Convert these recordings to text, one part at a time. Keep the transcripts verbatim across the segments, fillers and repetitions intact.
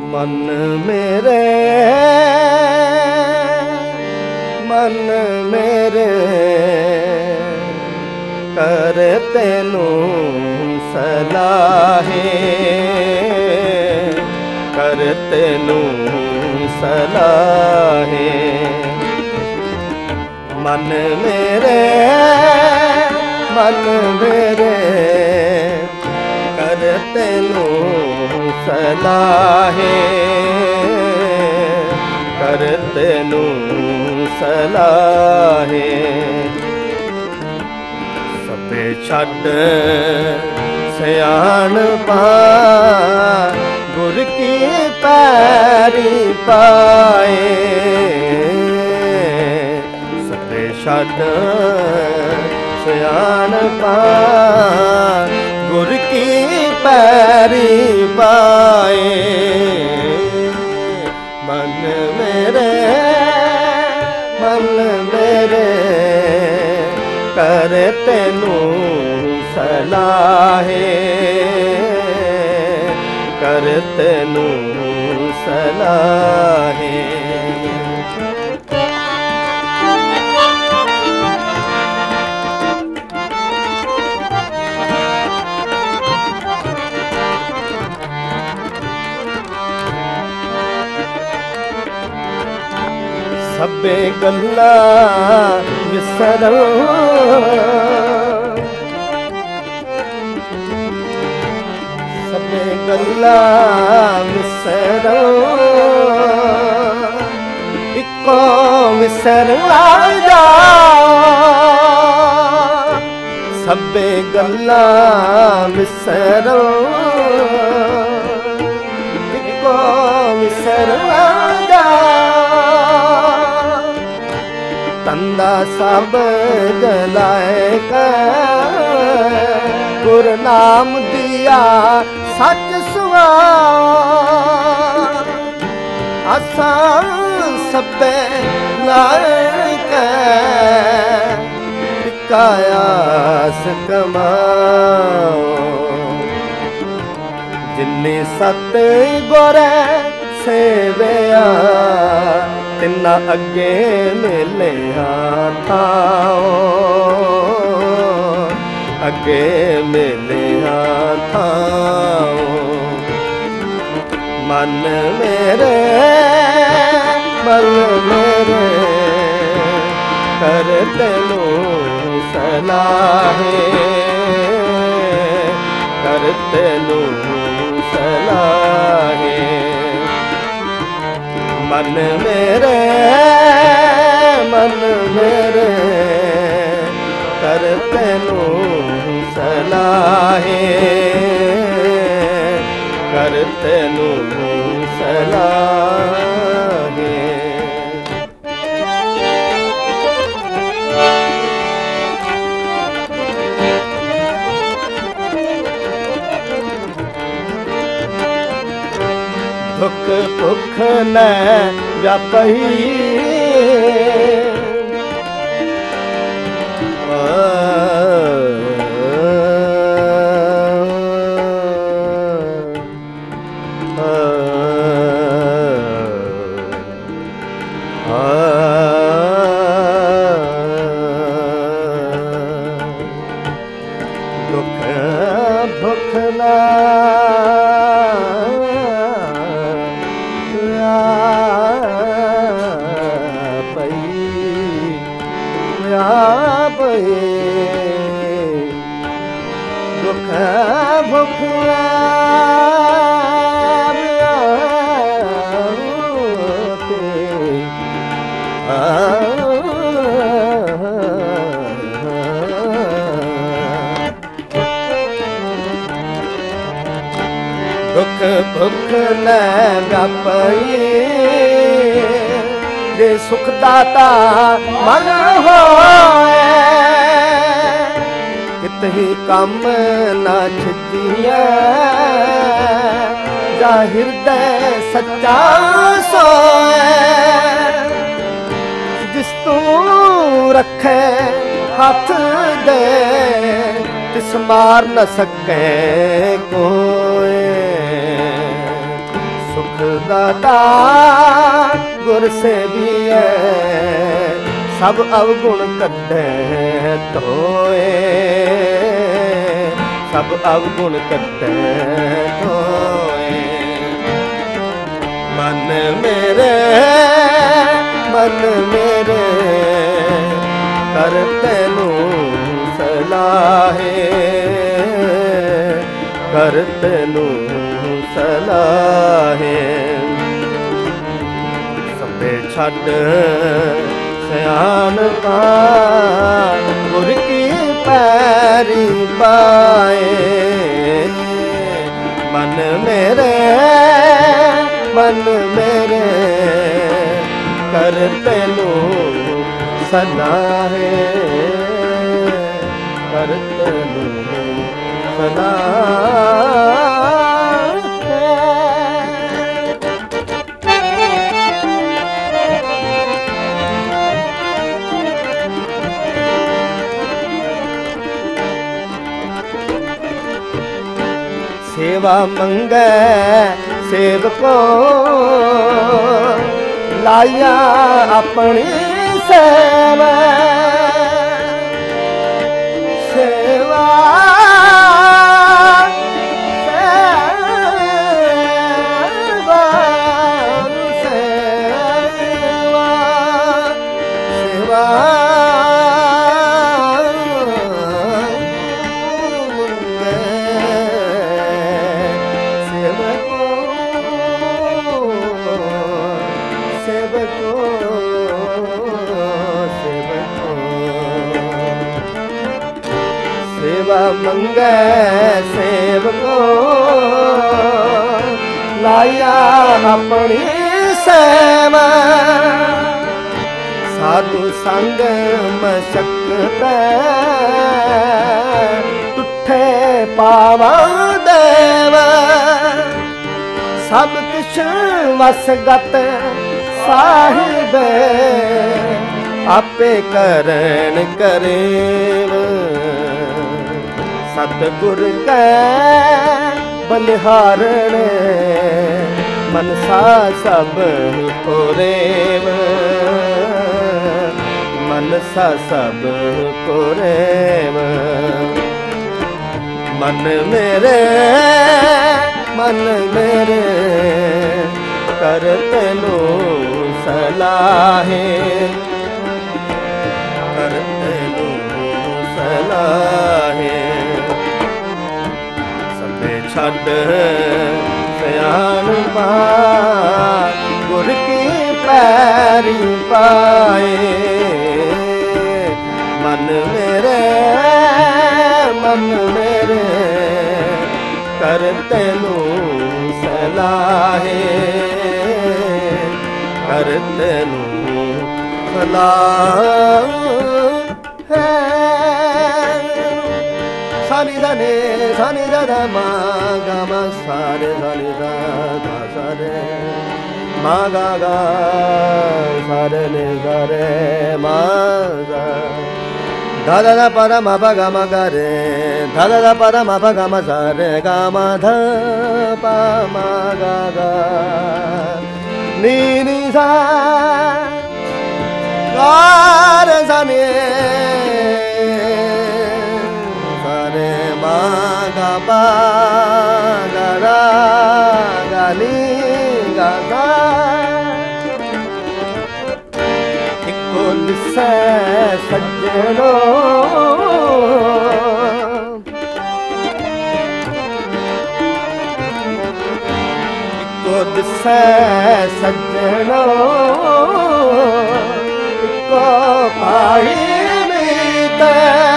मन मेरे मन मेरे कर तेनू सलाहे कर तेनू सलाहे मन मेरे मन मेरे कर तेनू सलाहे कर तेनू सलाहे सबे छड्ड सियाणपा गुर की पैरी पाए सबे छड्ड सियाणपा गुर की पैरी पाए मन मेरे मन मेरे कर तेनू सलाहे कर तेनू सलाहे सबे गल्ला विसरो सबे गल्ला विसरो इको विसर जा सबे गल्ला विसरो इको विसर जा तंदा सब जलाए कर गुर नाम दिया सच सुआ असा सबे लाए कर कायास कमाओ जिन्नी सत गोरे सेवया तिन्ना अगे मिलिया थाओ अगे मिलिया थाओ मन मेरे मन मेरे कर तेनू सलाहे कर तेनू सलाहे मन मेरे मन मेरे कर तेनू सलाहे कर तेनू सलाहे दुख भुख न व्यापही दुख भुख न दुख भुख दुख भुख न व्यापी जे सुख दाता मन होए कितही कम ना छिजिया जा हृदय सच्चा सोए जिस तू रखे हाथ दे तिस मार न सके कोई सुख दाता गुर सेविए सब अवगुण कढे धोए सब अवगुण कढे धोए मन मेरे मन मेरे कर तैनू सलाहे कर तैनू सलाहे सबे छड़ सियाणपा गुर की पैरी पाए मन मेरे मन मेरे कर तैनू सलाहे कर तैनू सलाहे सेवा मंगे सेवको लाया अपनी सेवा सेवा सेवा सेवा सेवा सेवा मंगे सेवको लाया अपनी सेवा साधु संग मशक्कत टुठे पावा देवा सब किश वसगत साहिब आपे करन करेव सतगुर कै बलिहारण मनसा सब कोरेव मनसा सब कोरेव मन मेरे मन मेरे कर तैनू सलाहे कर तैनू सलाहे छड़ सियाणपा गुर की पैरी पाए मन मेरे मन मेरे कर तैनू सलाहे कर तैनू सलाहे सानी धने सानी दा मा गा मा सारे सानी दा गा सारे मा गा गा सारे ने सारे मा गा धा धा धा पा धा मा पा गा मा गा रे धा धा धा पा धा मा पा गा मा सा रे गा मा धा पा मा गा गा नी नी सा गा रे सा नी मा गा पा गा रा गा नी गा गा इको दिसै सज्जनो इको दिसै सज्जनो इको पाई मीते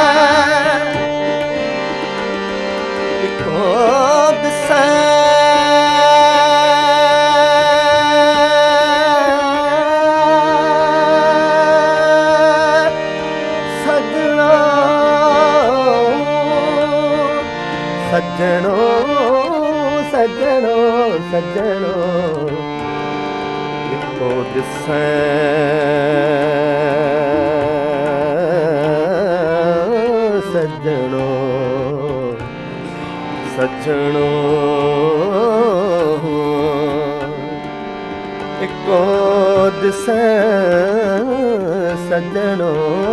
सज्जनो सज्जनो सज्जनो इको दिसै सज्जनो सज्जनो ਦਿਸੈ ਸੱਜਣੋ,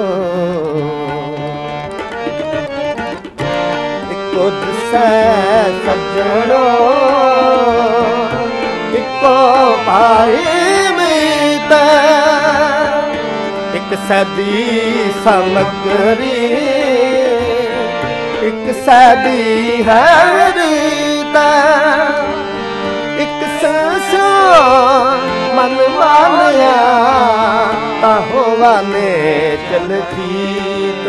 ਇੱਕੋ ਦਿਸੈ ਸੱਜਣੋ, ਇੱਕੋ ਭਾਈ ਮੀਤ, ਇੱਕ ਸੈਦੀ ਸਮਗਰੀ, ਇੱਕ ਸੈਦੀ ਹੈ ਰੀਤ, ਇੱਕ ਸੰਸੋ ਮਨ ਮਾਨਿਆ, ਤਾਹੋ ਵਾਨੇ ਚਲ ਜੀਤ।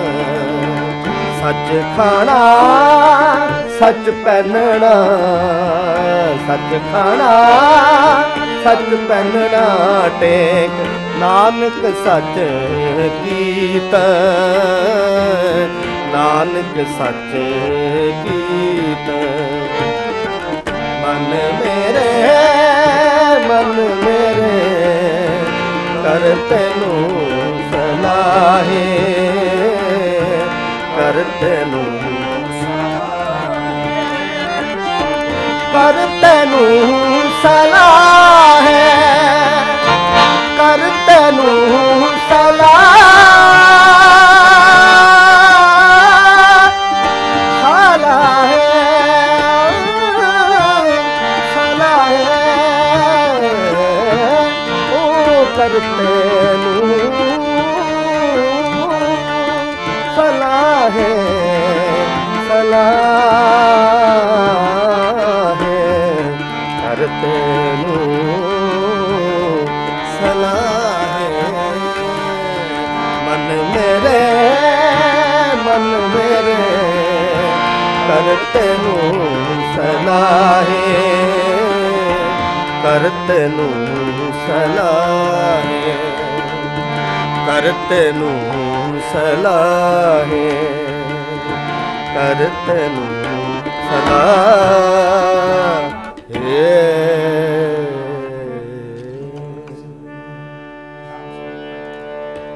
ਸੱਚ ਖਾਣਾ ਸੱਚ ਪਹਿਨਣਾ, ਸੱਚ ਖਾਣਾ ਸੱਚ ਪਹਿਨਣਾ, ਟੇਕ ਨਾਨਕ ਸੱਚ ਕੀਤ, ਨਾਨਕ ਸੱਚ ਕੀਤ। ਮਨ ਮੇਰੇ ਮਨ ਮੇਰੇ ਕਰ ਤੈਨੂੰ ਸਲਾਹੇ, ਕਰ ਤੈਨੂੰ ਕਰ ਤੈਨੂੰ ਸਲਾਹੇ, ਕਰ ਤੈਨੂੰ ਸਲਾਹ ਸਲਾਹੇ, ਸਲਾਹੇ ਉਹ ਕਰ ਤੈਨੂੰ ਸਲਾਹੇ, ਸਲਾਹੇ ਕਰ ਤੈਨੂੰ ਸਲਾਹੇ। ਮਨ ਮੇਰੇ ਮਨ ਮੇਰੇ ਕਰ ਤੈਨੂੰ ਸਲਾਹੇ, ਕਰ ਤੈਨੂੰ ਸਲਾਹੇ, ਕਰ ਤੈਨੂੰ ਸਲਾਹੇ, ਕਰ ਤੈਨੂੰ ਸਲਾਹੇ।